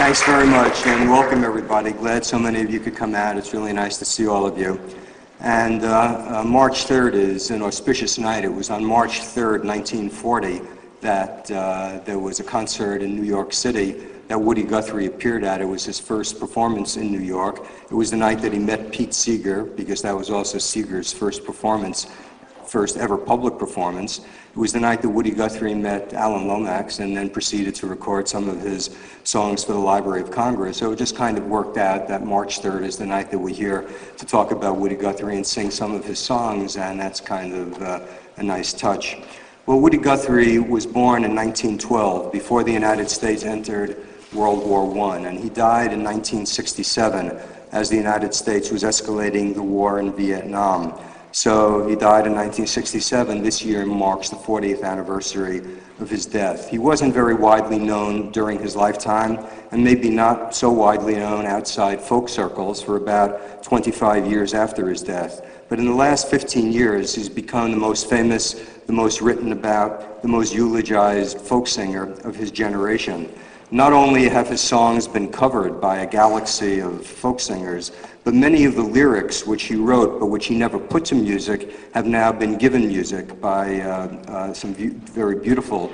Thanks very much, and welcome everybody. Glad so many of you could come out. It's really nice to see all of you. And March 3rd is an auspicious night. It was on March 3rd, 1940, that there was a concert in New York City that Woody Guthrie appeared at. It was his first performance in New York. It was the night that he met Pete Seeger, because that was also Seeger's first performance, first ever public performance. It was the night that Woody Guthrie met Alan Lomax and then proceeded to record some of his songs for the Library of Congress. So it just kind of worked out that March 3rd is the night that we're here to talk about Woody Guthrie and sing some of his songs, and that's kind of a nice touch. Well, Woody Guthrie was born in 1912, before the United States entered World War I, and he died in 1967 as the United States was escalating the war in Vietnam. So he died in 1967. This year marks the 40th anniversary of his death. He wasn't very widely known during his lifetime, and maybe not so widely known outside folk circles for about 25 years after his death. But in the last 15 years, he's become the most famous, the most written about, the most eulogized folk singer of his generation. Not only have his songs been covered by a galaxy of folk singers, but many of the lyrics which he wrote but which he never put to music have now been given music by some very beautiful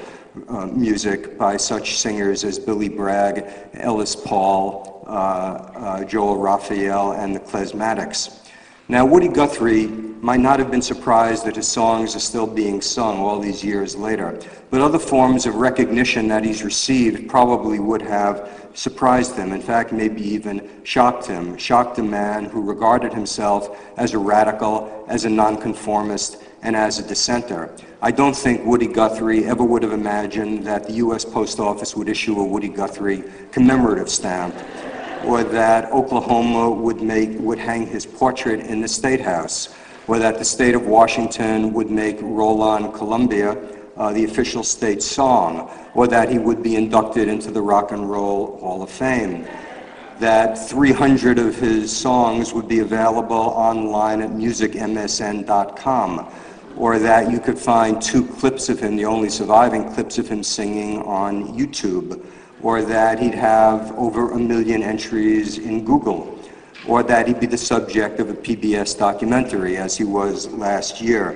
music by such singers as Billy Bragg, Ellis Paul, Joel Raphael, and the Klezmatics. Now, Woody Guthrie might not have been surprised that his songs are still being sung all these years later, but other forms of recognition that he's received probably would have surprised him, in fact, maybe even shocked him, shocked a man who regarded himself as a radical, as a nonconformist, and as a dissenter. I don't think Woody Guthrie ever would have imagined that the U.S. Post Office would issue a Woody Guthrie commemorative stamp, or that Oklahoma would hang his portrait in the State House, or that the state of Washington would make Roll On Columbia the official state song, or that he would be inducted into the Rock and Roll Hall of Fame, that 300 of his songs would be available online at musicmsn.com, or that you could find 2 clips of him, the only surviving clips of him singing, on YouTube, or that he'd have over 1 million entries in Google, or that he'd be the subject of a PBS documentary, as he was last year.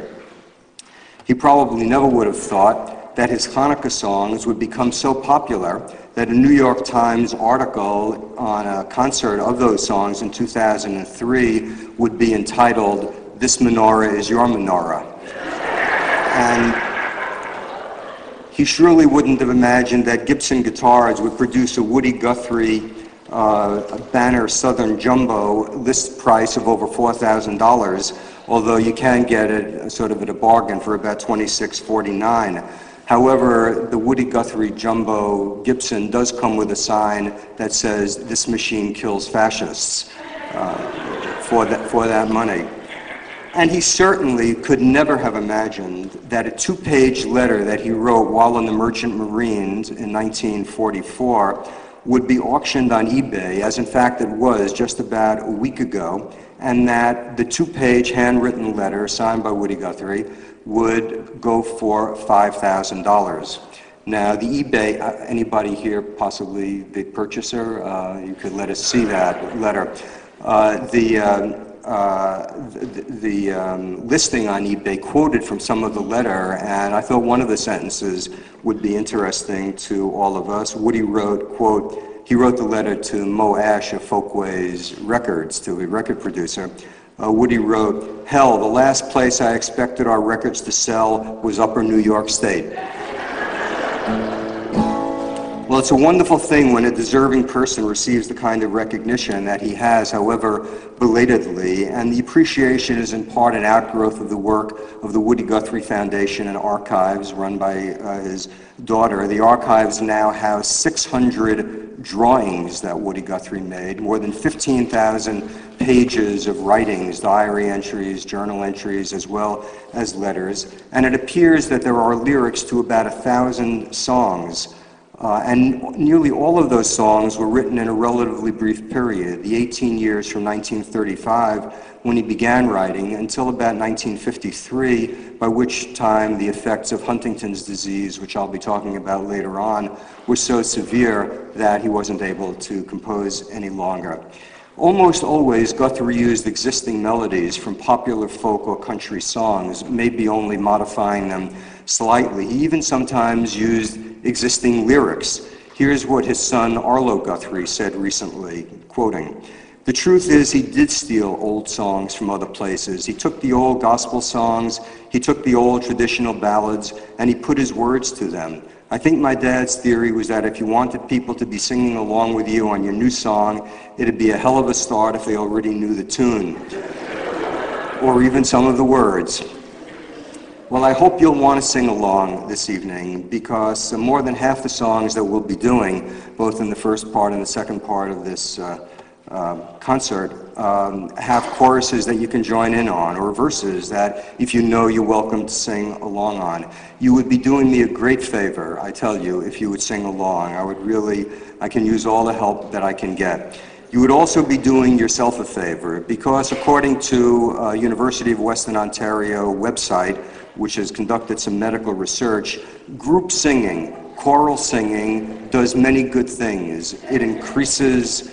He probably never would have thought that his Hanukkah songs would become so popular that a New York Times article on a concert of those songs in 2003 would be entitled, "This Menorah is Your Menorah." And he surely wouldn't have imagined that Gibson Guitars would produce a Woody Guthrie Banner Southern Jumbo list price of over $4,000, although you can get it sort of at a bargain for about $26.49. However, the Woody Guthrie Jumbo Gibson does come with a sign that says, "This machine kills fascists," for that money. And he certainly could never have imagined that a 2-page letter that he wrote while in the Merchant Marines in 1944 would be auctioned on eBay, as in fact it was just about a week ago, and that the 2-page handwritten letter signed by Woody Guthrie would go for $5,000. Now, the eBay, anybody here possibly the purchaser? You could let us see that letter. The listing on eBay quoted from some of the letter, and I thought one of the sentences would be interesting to all of us. Woody wrote, quote, he wrote the letter to Mo Ash of Folkways Records, to a record producer. Woody wrote, "Hell, the last place I expected our records to sell was Upper New York State." Well, it's a wonderful thing when a deserving person receives the kind of recognition that he has, however belatedly, and the appreciation is in part an outgrowth of the work of the Woody Guthrie Foundation and Archives run by his daughter. The archives now house 600 drawings that Woody Guthrie made, more than 15,000 pages of writings, diary entries, journal entries, as well as letters, and it appears that there are lyrics to about 1,000 songs And nearly all of those songs were written in a relatively brief period, the 18 years from 1935, when he began writing, until about 1953, by which time the effects of Huntington's disease, which I'll be talking about later on, were so severe that he wasn't able to compose any longer. Almost always, Guthrie used existing melodies from popular folk or country songs, maybe only modifying them slightly. He even sometimes used existing lyrics. Here's what his son Arlo Guthrie said recently, quoting, "The truth is he did steal old songs from other places. He took the old gospel songs, he took the old traditional ballads, and he put his words to them. I think my dad's theory was that if you wanted people to be singing along with you on your new song, it'd be a hell of a start if they already knew the tune, or even some of the words." Well, I hope you'll want to sing along this evening, because more than half the songs that we'll be doing, both in the first part and the second part of this concert, have choruses that you can join in on, or verses that, if you know, you're welcome to sing along on. You would be doing me a great favor, I tell you, if you would sing along. I can use all the help that I can get. You would also be doing yourself a favor, because according to University of Western Ontario website, which has conducted some medical research, group singing, choral singing, does many good things. It increases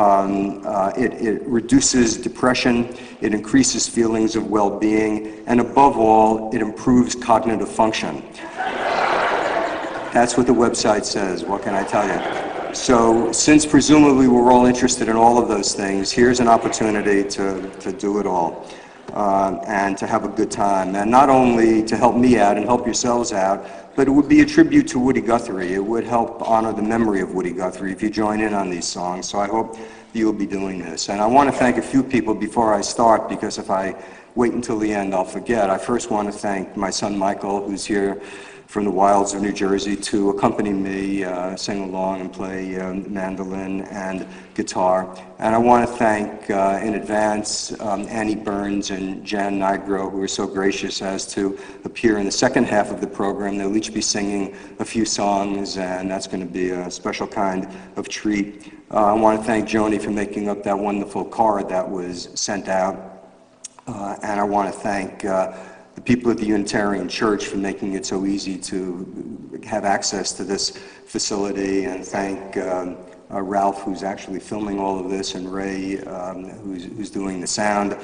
it reduces depression, it increases feelings of well-being, and above all, it improves cognitive function. That's what the website says, what can I tell you? So, since presumably we're all interested in all of those things, here's an opportunity to do it all, and to have a good time, and not only to help me out and help yourselves out, but it would be a tribute to Woody Guthrie. It would help honor the memory of Woody Guthrie if you join in on these songs. So I hope you'll be doing this. And I want to thank a few people before I start, because if I wait until the end, I'll forget. I first want to thank my son Michael, who's here from the wilds of New Jersey, to accompany me, sing along and play mandolin and guitar. And I want to thank in advance Annie Burns and Jan Nigro, who were so gracious as to appear in the second half of the program. They'll each be singing a few songs, and that's going to be a special kind of treat. I want to thank Joni for making up that wonderful card that was sent out. And I want to thank the people at the Unitarian Church for making it so easy to have access to this facility, and thank Ralph, who's actually filming all of this, and Ray, who's doing the sound.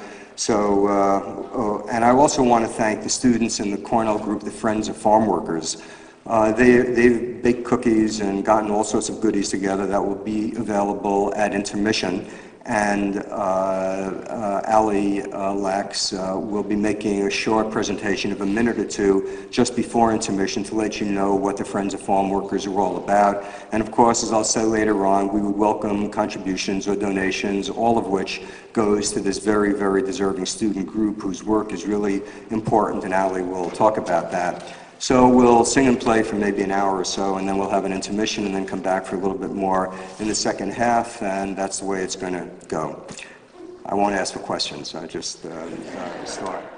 So, and I also want to thank the students in the Cornell group, the Friends of Farm Workers. They've baked cookies and gotten all sorts of goodies together that will be available at intermission. And Ali Lax will be making a short presentation of a minute or two just before intermission to let you know what the Friends of Farm Workers are all about. And of course, as I'll say later on, we would welcome contributions or donations, all of which goes to this very, very deserving student group whose work is really important, and Ali will talk about that. So we'll sing and play for maybe an hour or so, and then we'll have an intermission, and then come back for a little bit more in the second half, and that's the way it's going to go. I won't ask for questions, I just start.